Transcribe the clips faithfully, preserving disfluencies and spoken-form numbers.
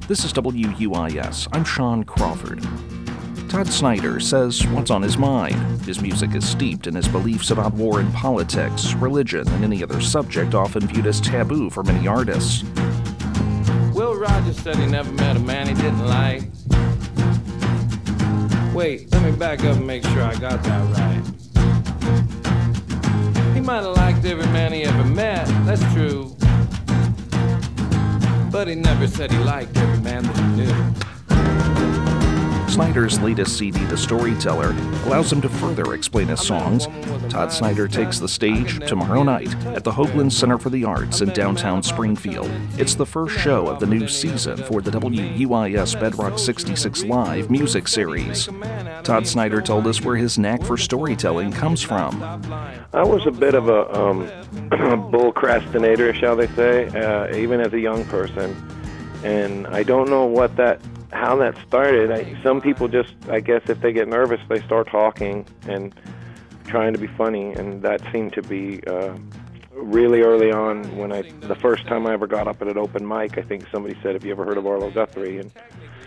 This is W U I S. I'm Sean Crawford. Todd Snider says what's on his mind. His music is steeped in his beliefs about war and politics, religion, and any other subject often viewed as taboo for many artists. Will Rogers said he never met a man he didn't like. Wait, let me back up and make sure I got that right. He might have liked every man he ever met, that's true. But he never said he liked every man that he knew. Snider's latest C D, The Storyteller, allows him to further explain his songs. Todd Snider takes the stage tomorrow night at the Hoagland Center for the Arts in downtown Springfield. It's the first show of the new season for the W U I S Bedrock sixty-six Live music series. Todd Snider told us where his knack for storytelling comes from. I was a bit of a um, bullcrastinator, shall they say, uh, even as a young person. And I don't know what that how that started. I, some people just, I guess, if they get nervous, they start talking and trying to be funny, and that seemed to be uh, really early on. When I, the first time I ever got up at an open mic, I think somebody said, "Have you ever heard of Arlo Guthrie?" And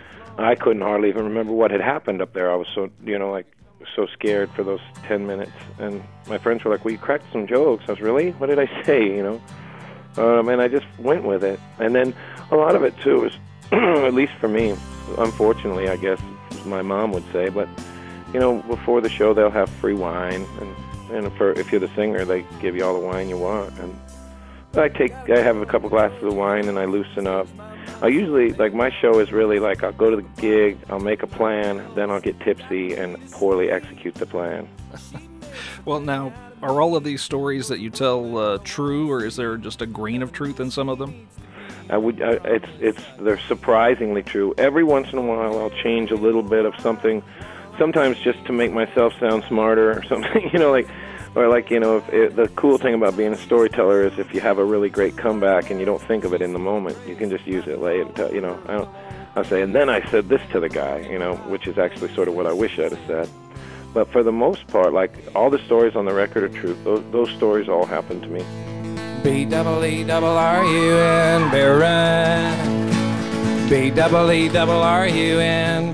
I couldn't hardly even remember what had happened up there. I was so, you know, like so scared for those ten minutes. And my friends were like, "Well, you cracked some jokes." I was, "Really? What did I say?" You know, um, and I just went with it. And then a lot of it too was, at least for me, unfortunately, I guess my mom would say, but you know, before the show they'll have free wine, and and for, if you're the singer, they give you all the wine you want. And I take, I have a couple glasses of wine, and I loosen up. I usually, like, my show is really like, I'll go to the gig, I'll make a plan, then I'll get tipsy and poorly execute the plan. Well, now, are all of these stories that you tell uh, true, or is there just a grain of truth in some of them? I would. I, it's. It's. They're surprisingly true. Every once in a while, I'll change a little bit of something. Sometimes just to make myself sound smarter or something. You know, like, or like, you know, if it, the cool thing about being a storyteller is if you have a really great comeback and you don't think of it in the moment, you can just use it later. You know, I don't. I'll say, and then I said this to the guy. You know, which is actually sort of what I wish I'd have said. But for the most part, like, all the stories on the record are true. Those those stories all happened to me. B double E double R U N Baron. B double E double R U N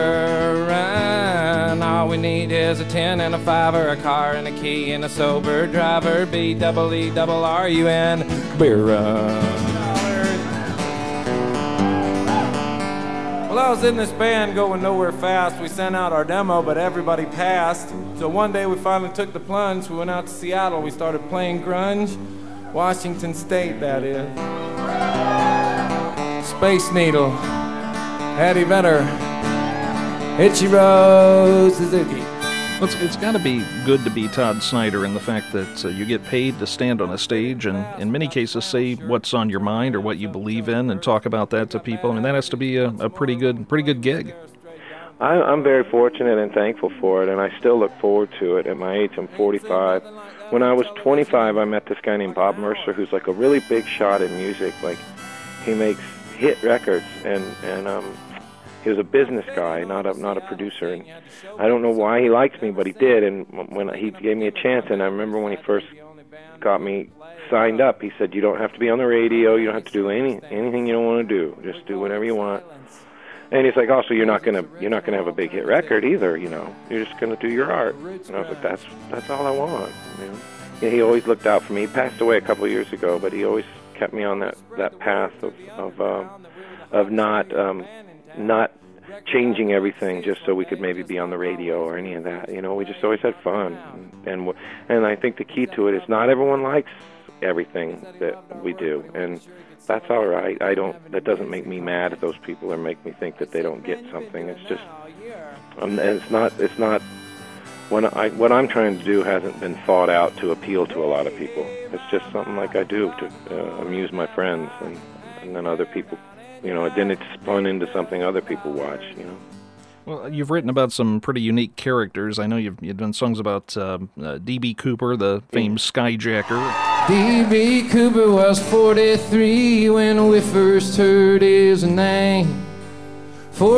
Baron. All we need is a ten and a five or a car and a key and a sober driver. B double E double R U N Baron. Well, I was in this band going nowhere fast. We sent out our demo, but everybody passed. So one day we finally took the plunge. We went out to Seattle. We started playing grunge. Washington State, that is. Space Needle, Eddie Vedder, Ichiro Suzuki. Well, it's, it's got to be good to be Todd Snider in the fact that uh, you get paid to stand on a stage and in many cases say what's on your mind or what you believe in and talk about that to people. I mean, that has to be a, a pretty good, pretty good gig. I, I'm very fortunate and thankful for it, and I still look forward to it. At my age, I'm forty-five. When I was twenty-five, I met this guy named Bob Mercer, who's like a really big shot in music. Like, he makes hit records, and and um, he was a business guy, not a not a producer. And I don't know why he liked me, but he did. And when he gave me a chance, and I remember when he first got me signed up, he said, "You don't have to be on the radio. You don't have to do any anything you don't want to do. Just do whatever you want." And he's like, "Oh, so you're not gonna you're not gonna have a big hit record either, you know? You're just gonna do your art." And I was like, "That's that's all I want." You know? Yeah, he always looked out for me. He passed away a couple of years ago, but he always kept me on that, that path of of uh, of not um, not changing everything just so we could maybe be on the radio or any of that. You know, we just always had fun, and and, and I think the key to it is not everyone likes everything that we do, and that's all right. I don't. That doesn't make me mad at those people or make me think that they don't get something. It's just, um, it's not. It's not. When I what I'm trying to do hasn't been thought out to appeal to a lot of people. It's just something like I do to uh, amuse my friends, and and then other people, you know. Then it's spun into something other people watch, you know. Well, you've written about some pretty unique characters. I know you've you've done songs about uh, uh, D B Cooper, the famed skyjacker. D B Cooper was forty-three when we first heard his name.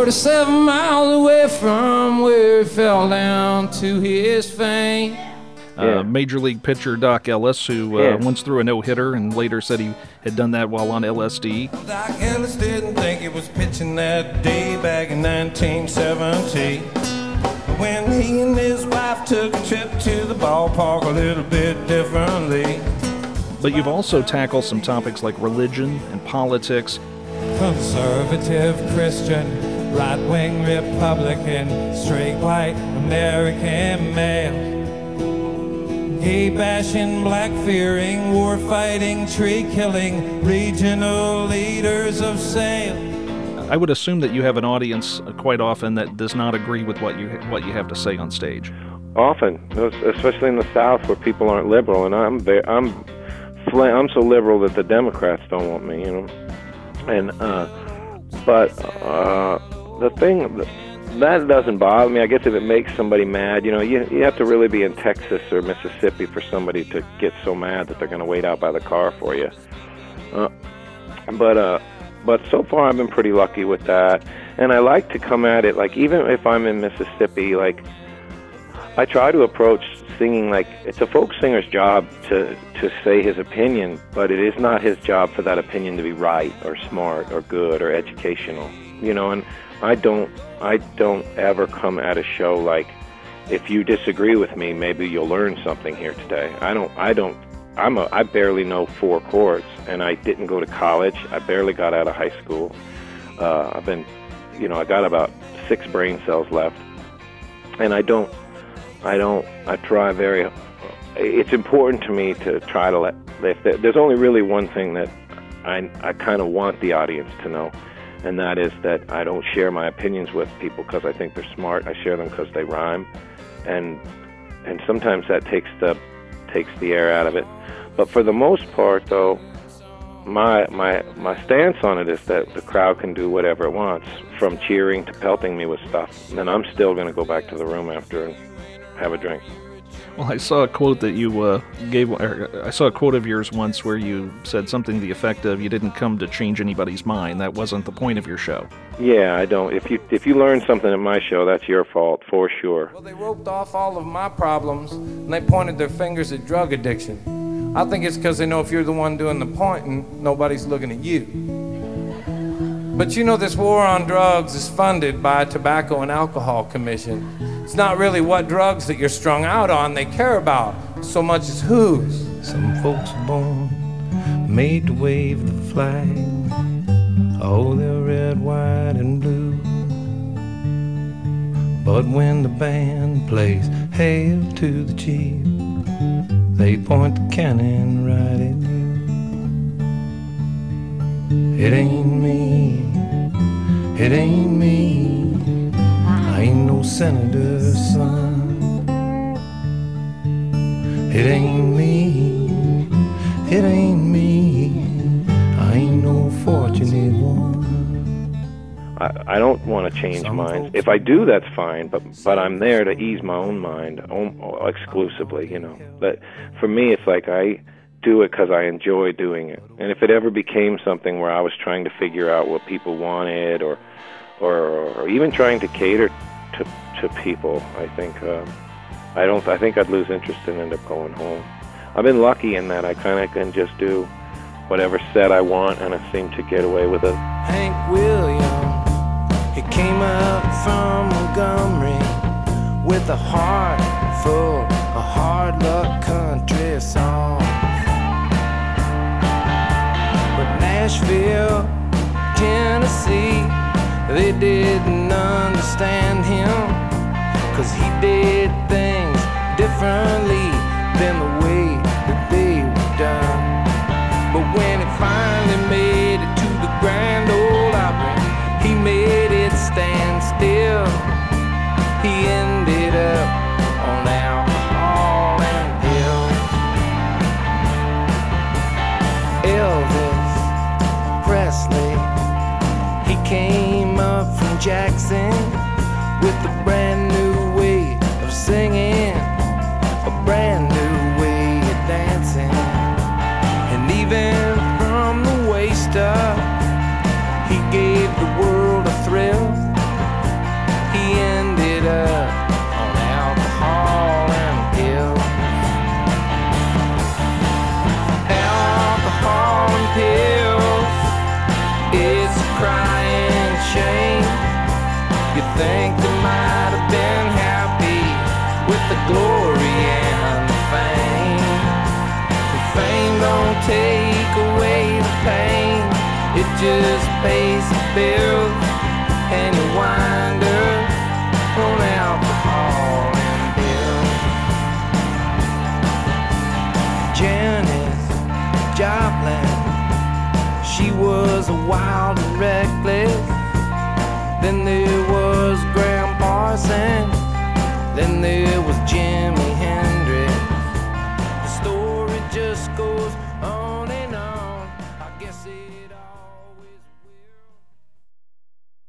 forty-seven miles away from where he fell down to his fame. Uh, Yeah. Major League pitcher Doc Ellis, who uh, Yeah. once threw a no-hitter and later said he had done that while on L S D. Doc Ellis didn't think he was pitching that day back in nineteen seventy, when he and his wife took a trip to the ballpark a little bit differently. But you've also tackled some topics like religion and politics. Conservative Christian, right-wing Republican, straight white American male, gay bashing, black fearing, war fighting, tree killing, regional leaders of sale. I would assume that you have an audience uh, quite often that does not agree with what you what you have to say on stage. Often, especially in the South where people aren't liberal, and I'm very, I'm fl- I'm so liberal that the Democrats don't want me, you know. And uh, but uh, the thing that, that doesn't bother me. I guess if it makes somebody mad, you know, you you have to really be in Texas or Mississippi for somebody to get so mad that they're going to wait out by the car for you. Uh, but uh, but so far I've been pretty lucky with that, and I like to come at it like even if I'm in Mississippi, like I try to approach singing like it's a folk singer's job to to say his opinion, but it is not his job for that opinion to be right or smart or good or educational, you know. And I don't I don't ever come at a show like, if you disagree with me, maybe you'll learn something here today. I don't I don't I'm a I barely know four chords, and I didn't go to college. I barely got out of high school. Uh, I've been, you know, I got about six brain cells left, and I don't I don't I try very. It's important to me to try to let. If there's only really one thing that I I kind of want the audience to know, and that is that I don't share my opinions with people because I think they're smart. I share them because they rhyme, and and sometimes that takes the takes the air out of it. But for the most part, though, my my my stance on it is that the crowd can do whatever it wants, from cheering to pelting me with stuff, and I'm still going to go back to the room after and have a drink. Well, I saw a quote that you uh, gave. Or I saw a quote of yours once where you said something to the effect of, "You didn't come to change anybody's mind. That wasn't the point of your show." Yeah, I don't. If you if you learn something at my show, that's your fault for sure. Well, they roped off all of my problems, and they pointed their fingers at drug addiction. I think it's because they know if you're the one doing the pointing, nobody's looking at you. But you know, this war on drugs is funded by a Tobacco and Alcohol Commission. It's not really what drugs that you're strung out on they care about so much as whose. Some folks are born made to wave the flag. Oh, they're red, white, and blue. But when the band plays Hail to the Chief, they point the cannon right at you. It ain't me, it ain't me, I ain't no senator's son. It ain't me, it ain't me, I ain't no fortunate one. I, I don't want to change minds. If I do, that's fine, but but I'm there to ease my own mind exclusively, you know. But for me, it's like I do it because I enjoy doing it. And if it ever became something where I was trying to figure out what people wanted, or or, or even trying to cater to to people, I think uh, I don't. I think I'd lose interest and end up going home. I've been lucky in that I kind of can just do whatever set I want, and I seem to get away with it. Hank Williams, he came up from Montgomery with a heart full of hard luck country songs. But Nashville, Tennessee, they didn't understand him, 'cause he did things differently than the way that they were done. But when he finally made it to the Grand Ole Opry, he made it stand still. He ended up on alcohol and pills. Elvis Presley, he came up from Jackson with a brand new way of singing, a brand new way of dancing. And even from the waist up, he gave the world a thrill. He ended up on alcohol and pills. take away the pain. It just pays the bills and you wind up on alcohol and pills. Janis Joplin, she was wild and reckless. Then there was Graham Parsons. Then there was Jimi Hendrix. The story just goes on and on. I guess it